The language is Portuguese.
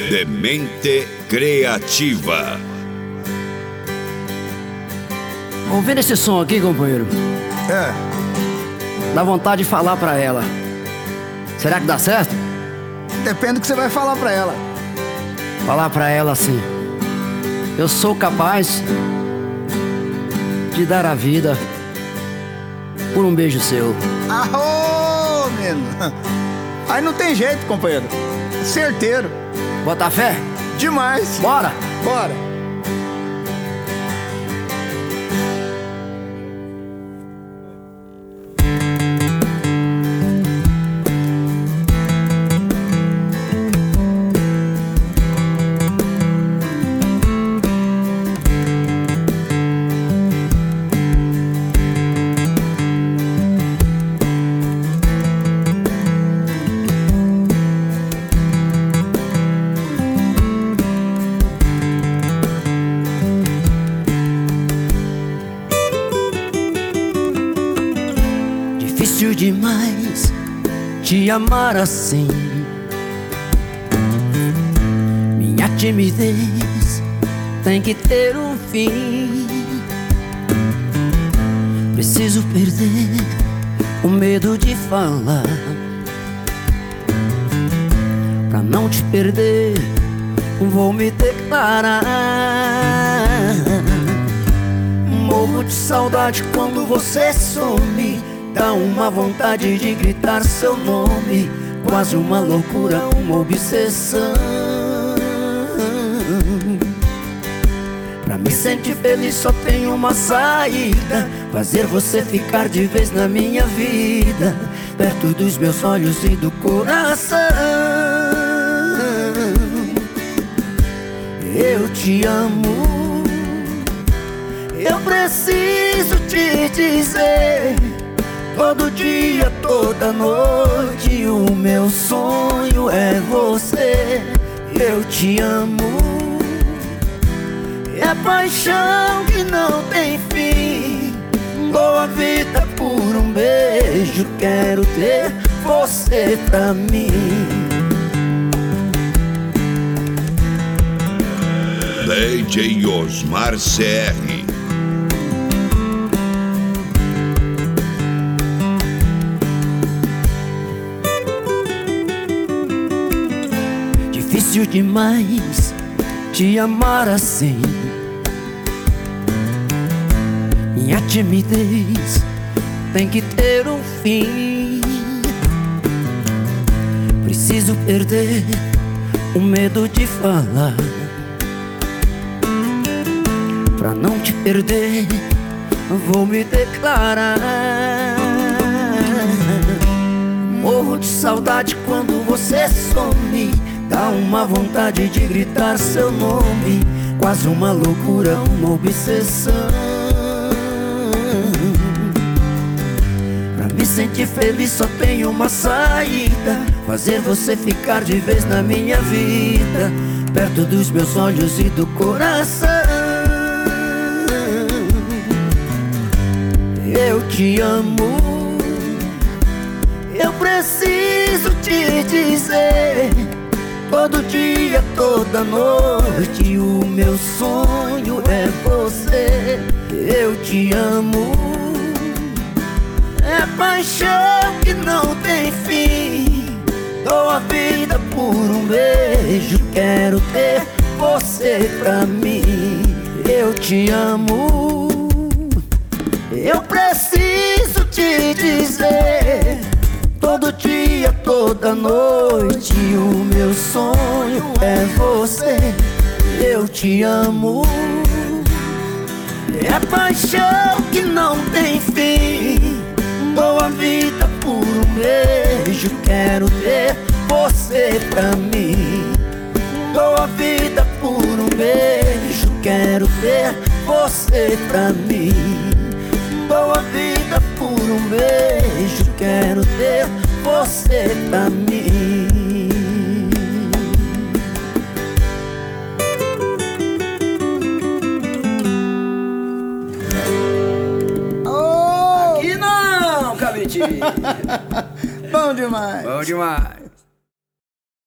Demente Criativa. Ouvindo esse som aqui, companheiro, dá vontade de falar pra ela. Será que dá certo? Depende do que você vai falar pra ela. Falar pra ela assim: eu sou capaz de dar a vida por um beijo seu. Arô, menino. Aí não tem jeito, companheiro. Certeiro. Bota fé? Demais. Bora! Bora. Difícil demais te amar assim. Minha timidez tem que ter um fim. Preciso perder o medo de falar. Pra não te perder, vou me declarar. Morro de saudade quando você some. Dá uma vontade de gritar seu nome, quase uma loucura, uma obsessão. Pra me sentir feliz só tem uma saída: fazer você ficar de vez na minha vida, perto dos meus olhos e do coração. Eu te amo, eu preciso te dizer. Todo dia, toda noite, o meu sonho é você. Eu te amo, é paixão que não tem fim. Dou a vida por um beijo, quero ter você pra mim. DJ Osmar CR. Difícil demais te amar assim. Minha timidez tem que ter um fim. Preciso perder o medo de falar. Pra não te perder, vou me declarar. Morro de saudade quando você some. Dá uma vontade de gritar seu nome, quase uma loucura, uma obsessão. Pra me sentir feliz só tem uma saída: fazer você ficar de vez na minha vida, perto dos meus olhos e do coração. Eu te amo, eu preciso te dizer. Todo dia, toda noite, o meu sonho é você. Eu te amo, é paixão que não tem fim. Dou a vida por um beijo, quero ter você pra mim. Eu te amo, eu preciso te dizer. Todo dia, toda noite, o meu sonho é você. Eu te amo, é paixão que não tem fim. Dou a vida por um beijo, quero ter você pra mim. Dou a vida por um beijo, quero ter você pra mim. Dou a vida por um beijo, quero ter você pra mim. Oh! Aqui não, Cabritinho. Bom demais. Bom demais.